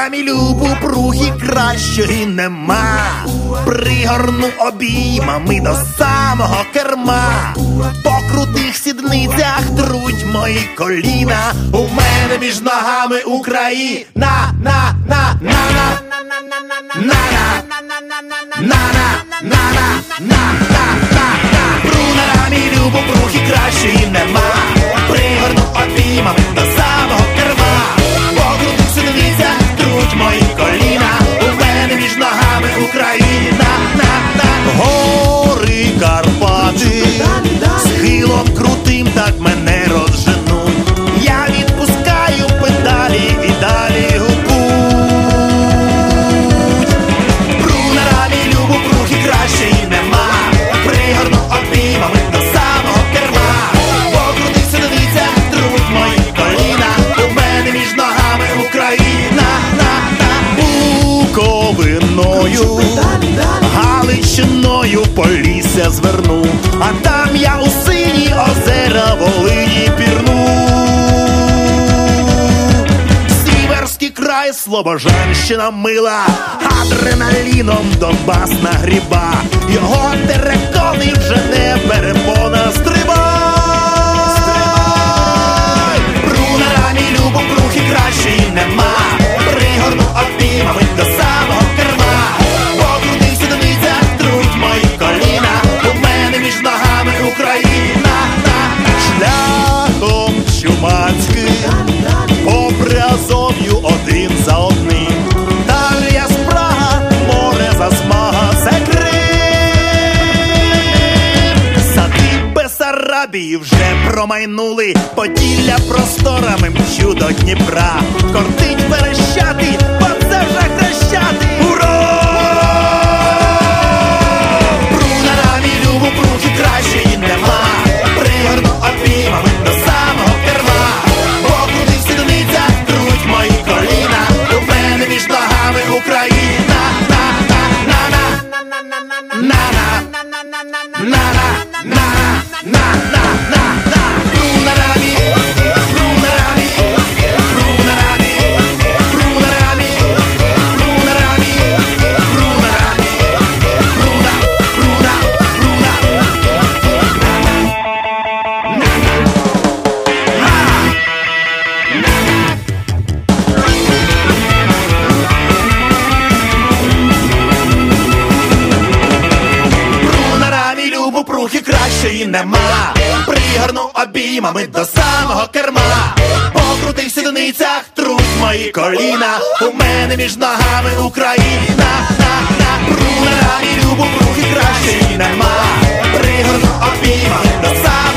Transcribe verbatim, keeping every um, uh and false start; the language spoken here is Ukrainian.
рамі любу прухи кращої нема. Пригорну обіймами до самого керма. По крутих сідницях труть мої коліна. У мене між ногами Україна. На, на, на, на, на, на, на, на, на, на, на, на. Пру на рамі любу прухи кращої нема. Пригорну обіймами до самого керма. По крутих сідницях труть мої коліна. У мене між ногами Україна. Гори Карпати схилом крутим так мене розженуть. Я відпускаю педалі і далі у путь. Пру на рамі любу прухи кращої нема. Пригорну обіймами до самого керма. По крутих сідницях труть мої коліна. У мене між ногами Україна. Буковиною, Галичиною Полісся зверну, а там я у сині озера Волині пірну. Сіверський край, Слобожанщина мила, адреналіном Донбас нагріба. Його терекони вже не перепона. Стрибай! Пру на рамі любу прухи кращої нема. Пригорну обіймами до самого керма. По крутих сідницях труть мої коліна. У мене між ногами Україна. Шляхом чумацьким, попри Азов'ю один за одним. Талія спрага, море засмага, це Крим. Сади Бессарабії вже промайнули. Поділля просторами мчу до Дніпра. Кортить Верещатий, бо це вже Хрещатий. Ура! Пру на рамі любу прухи кращої нема. Пригорну обіймами до самого керма. По крутих сідницях труть мої коліна. У мене між ногами Україна. На-на, на-на, на-на, на-на-на-на-на. Пру на рамі, пру на рамі, пру на рамі, пру на рамі, пру на рамі, пру на рамі, пру на, пру на, пру на. Пру на рамі любу прухи кращої нема. Пригорну обіймами до самого керма. По крутих сідницях труть мої коліна. У мене між ногами Україна. Пру на рамі любу прухи кращої нема. Пригорну обіймами до самого